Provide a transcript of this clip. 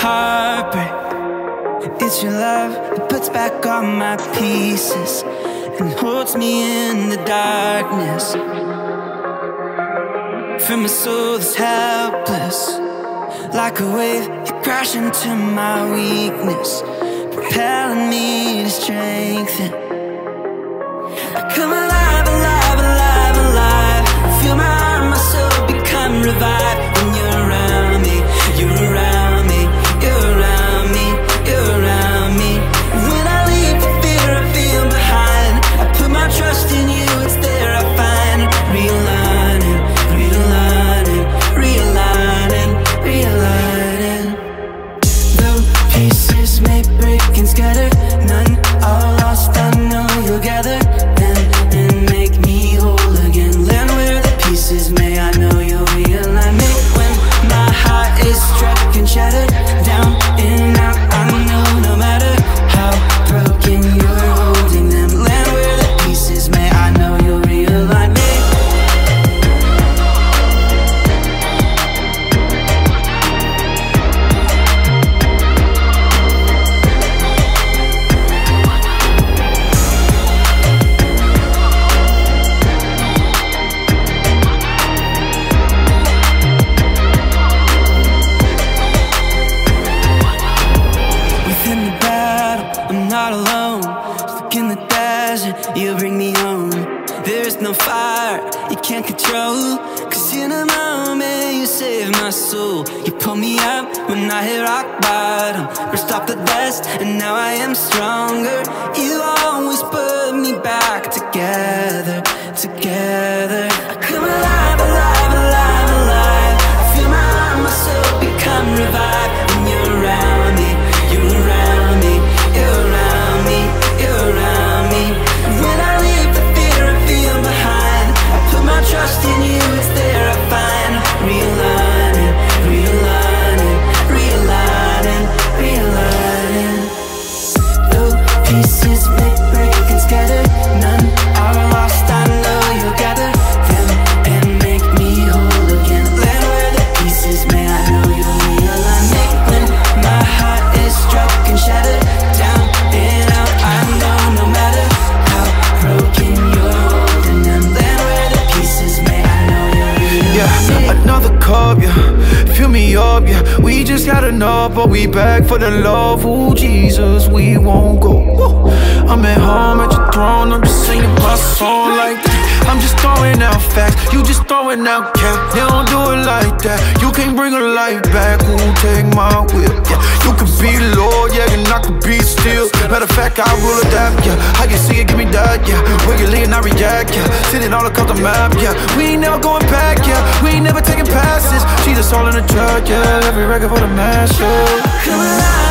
heartbreak. It's your love that puts back all my pieces and holds me in the darkness. From my soul that's helpless, like a wave, you crash into my weakness, propelling me to strengthen. I come alive, alive, alive, alive. Feel my heart, my soul become revived. When you're around me, you're around me, you're around me, you're around me. When I leave the fear I feel behind, I put my trust in you, it's there I find. Realigning, realigning, realigning, realigning. Though pieces may break and scatter, none are lost, I know you'll gather them and make me whole again. Land where the pieces may, I know you'll realign me. When my heart is struck and shattered, down and out, I know no matter how broken you're holding them. Land where the pieces may, I know you'll realign me. Within the battle, I'm not alone. Stuck in the desert, you bring me home. There is no fire you can't control, 'cause in a moment you save my soul. You pull me up when I hit rock bottom, burst off the dust and now I am stronger. You always put me back together, together. I come alive, alive, alive, alive. I feel my heart, my soul become revived. When you're around me, you're around me, you're around me, you're around me. When I leave the fear I feel behind, I put my trust in you, it's there I find. Realigning, realigning, realigning, realigning. Though pieces may break and scatter, none are lost, I know you'll gather them and make me whole again. Land where the pieces may, I know you'll realign me. When my heart is struck and shattered, down and out, I know no matter how broken you're holding them. Land where the pieces may, I know you'll realign me. Yeah, another cup, yeah, fill me up, yeah. We just got enough, but we back for the love. Ooh, Jesus, we won't go. Woo. I'm at home at your throne, I'm just singing my song like that. I'm just throwing out facts, you just throwing out cap. They don't do it like that, you can't bring a life back. Ooh, take my whip, yeah. You can be Lord, yeah, and I can be still. Matter of fact, I will adapt, yeah. I can see it, give me that, yeah. Where you lean, I react, yeah. Sitting all across the map, yeah. We ain't never going back, yeah. We ain't never taking passes. Jesus all in the truck, yeah. Every record for the master. Come alive.